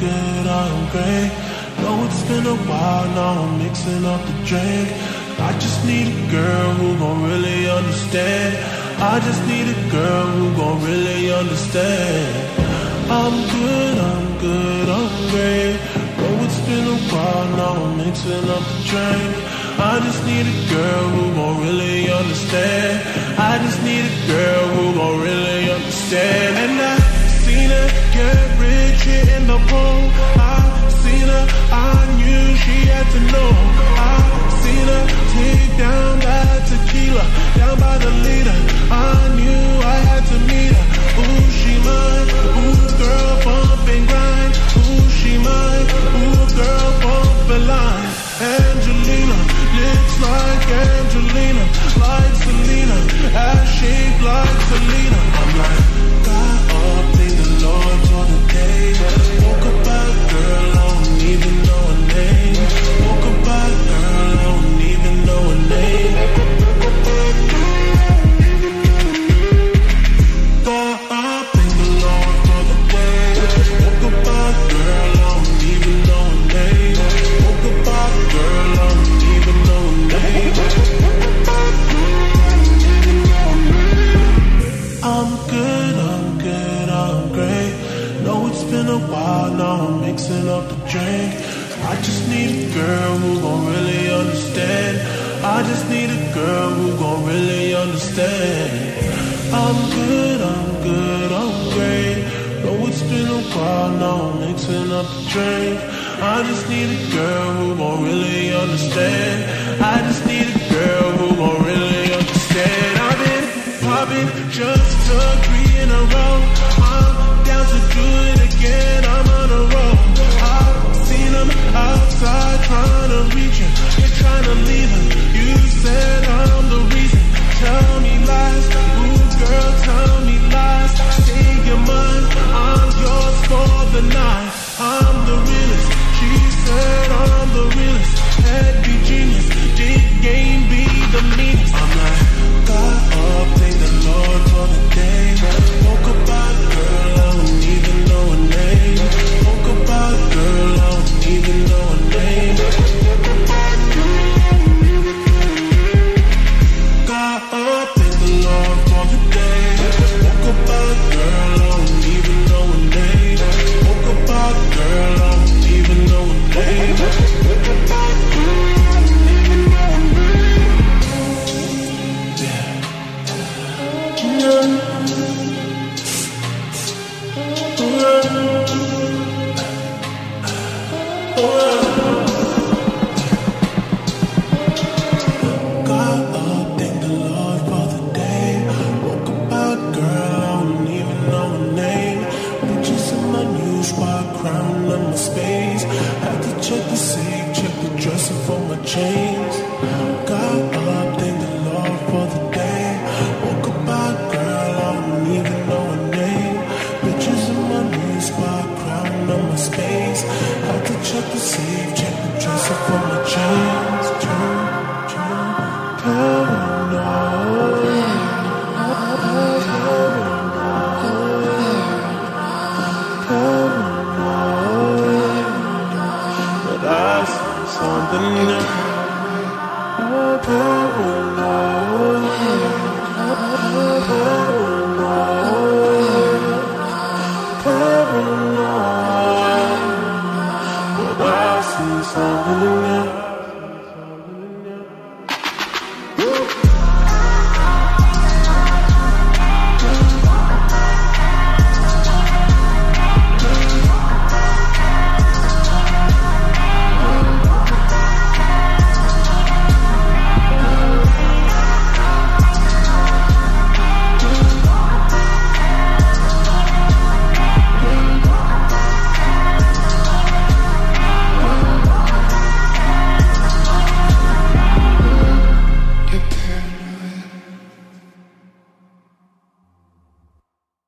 good, I'm great. Know it's been a while, now I'm mixing up the drink. I just need a girl who gon' really understand. I just need a girl who gon' really understand. I'm good, I'm good, I'm great. Know it's been a while, now I'm mixing up the drink. I just need a girl who gon' really understand. I just need a girl who gon' really understand. And I seen her get rich here in the room. I seen her, I knew she had to know. I seen her take down that tequila, down by the leader. I knew I had to meet her. Ooh, she mine. Ooh, girl, bump and grind. Ooh, she mine. Ooh, girl, bump and line. Angelina, lips like Angelina, like Selena, ass shaped like Selena. I'm like, got up, thank the Lord for the day. Woke up by a girl, I don't even know her name. Woke up by a girl, I don't even know her name. Got up, thank the Lord for the day. Woke up by a girl, I don't even know her name. Woke up by a girl, I don't even know her name. I'm good, I'm good, I'm great. Know it's been a while, now I'm mixing up the drink. I just need a girl who gon' really understand. I just need a girl who gon' really understand. I'm good, I'm good, I'm great. Know it's been a while, now I'm mixing up the drink. I just need a girl who gon' really understand. I just need a girl who gon' really understand. I've been popping just 3 in a row. I'm down to do it again, I'm on a roll. I've seen them outside trying to reach you. You're trying to leave them. You said I'm the reason. Tell me lies, ooh girl, tell me lies. Say your mind, I'm yours for the night. I'm the realest, she said I'm the realest. Head be genius, dig game be the meanest. I'm like,